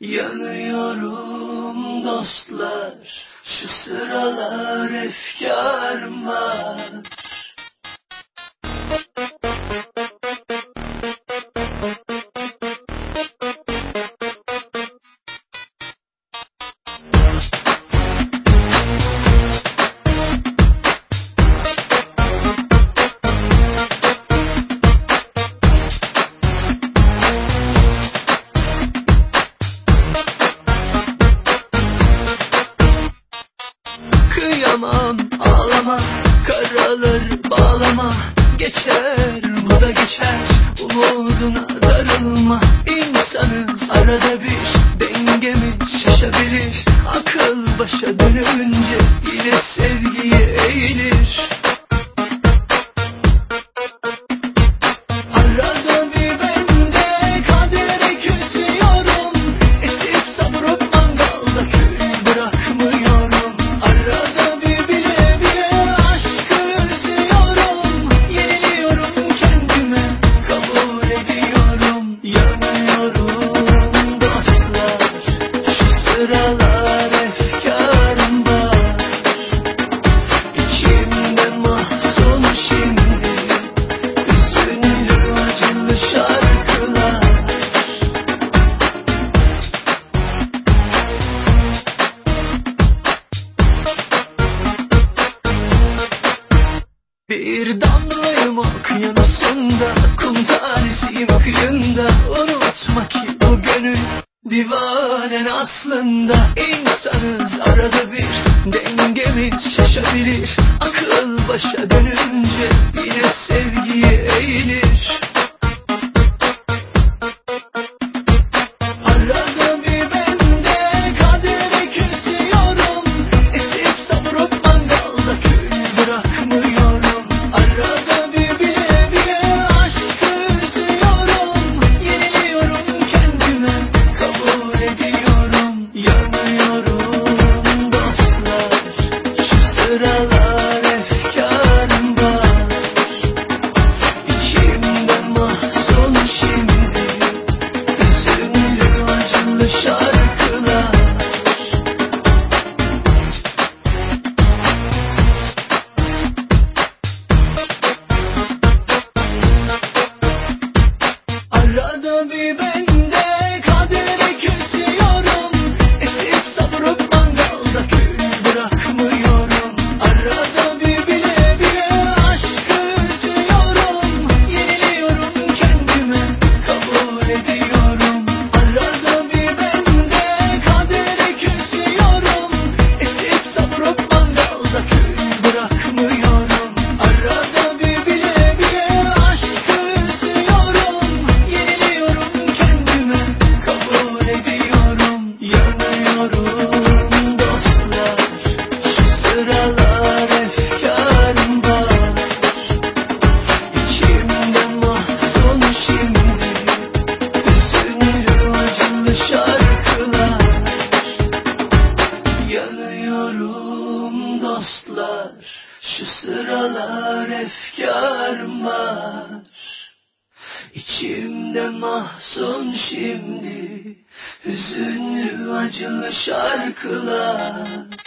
Yanıyorum dostlar, şu sıralar efkarım var. Kıyamam, ağlama, karaları bağlama. Geçer, bu da geçer, umuduna darılma. İnsanız, arada bir dengemiz şaşabilir. Akıl başa dönünce yine sevgiye eğilir. Arada bir bende kadere küsüyorum. Esip savurup mangalda kül bırakmıyorum. Arada bir bile bile aşkı üzüyorum. Yeniliyorum kendime, kabul ediyorum. Yanıyorum dostlar, şu sıralar efkarım var. İçimde mahzun şimdi, hüzünlü acılı şarkılar. Bir damlayım okyanusunda, kum tanesiyim kıyında. Unutma ki bu gönül divanen aslında. İnsanız, arada bir dengemiz şaşabilir. Akıl başa dönünce yine sevgiye eğilir. Arada bir bende kadere küsüyorum. Esip savurup mangalda kül bırakmıyorum. Arada bir bile bile aşkı üzüyorum. Yeniliyorum kendime, kabul ediyorum. Yanıyorum dostlar, şu sıralar efkarım var. İçimde mahzun şimdi, hüzünlü acılı şarkılar. Arada bir bende kadere küsüyorum. Esip savurup mangalda kül bırakmıyorum. Arada bir bile bile aşkı üzüyorum. Yeniliyorum kendime, kabul ediyorum. Arada bir bende kadere küsüyorum. Esip savurup mangalda kül bırakmıyorum. Arada bir bile bile aşkı üzüyorum. Yeniliyorum kendime, kabul ediyorum. Yanıyorum dostlar, şu sıralar efkarım var. İçimde mahzun şimdi, hüzünlü acılı şarkılar. Yanıyorum dostlar, şu sıralar efkarım var. İçimde mahzun şimdi, hüzünlü acılı şarkılar.